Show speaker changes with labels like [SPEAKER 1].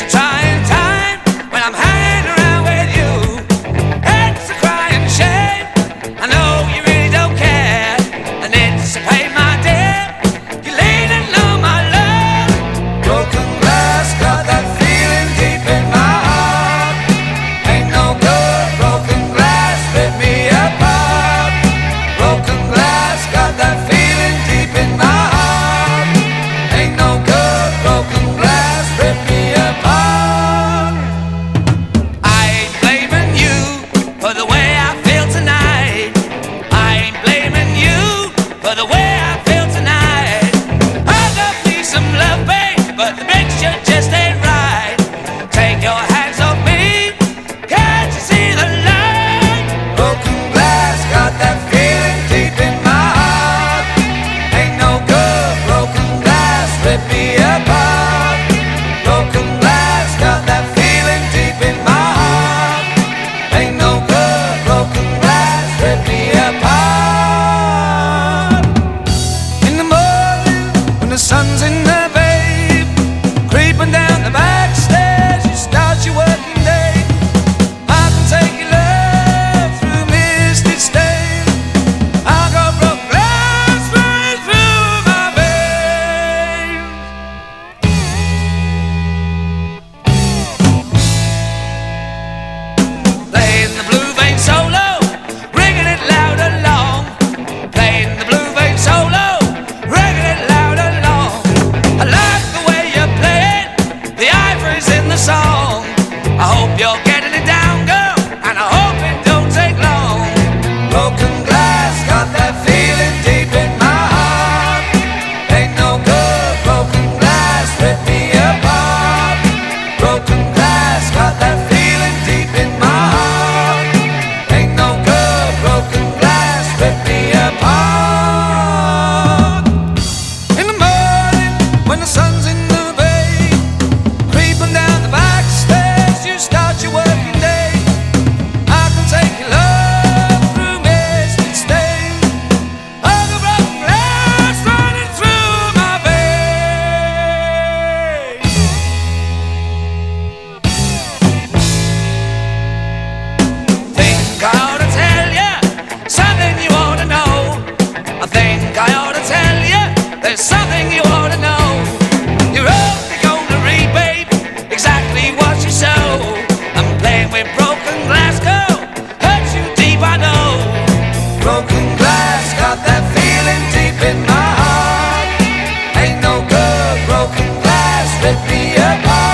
[SPEAKER 1] It's a trying time when I'm hanging around with you. It's a crying shame, I know you really don't care. And it's a pain, my dear, you're leaning low, my love. Broken glass, got that feeling deep in my heart. Ain't no good, broken glass, rip me apart. Broken glass, got that feeling deep in my heart. Ain't no good, broken glass, rip me apart. I ain't blaming you for the way I feel tonight. I ain't blaming you for the way I feel tonight. I got me some love, babe, but the mixture just ain't right. Take your hands off me, can't you see the light? Broken glass, got that feeling deep in my heart. Ain't no good, broken glass, rip me apart. Broken glass, got that feeling deep in my heart. Ain't no good, broken glass, rip me apart. In the morning, when the sun's in the babe, creeping down the back stairs, you start your working day. I can take your love through misty stain. I'll go broken glass running through my veins. Playing the blue vein solo, ringing it loud along. Playing the blue vein solo, ringing it loud along. I like the way you play it, the ivory's in the song. I hope you're getting it down, girl, and I hope it don't take long. Broken glass, got that feeling deep in my heart. Ain't no good, broken glass, rip me apart. Broken glass, got that feeling deep in my heart. Ain't no good, broken glass, rip me apart. In the morning, when the sun's in the bay, creeping down the back stairs, you start your working day. I can take your love through misty stain. I'll go broken glass running through my veins. Think I ought to tell you something you ought to know. I think I ought to tell you there's something you ought to know. You're only gonna read, babe, exactly what you sow. I'm playing with broken glass, girl, hurts you deep, I know. Broken glass, got that feeling deep in my heart. Ain't no good, broken glass, rip me apart.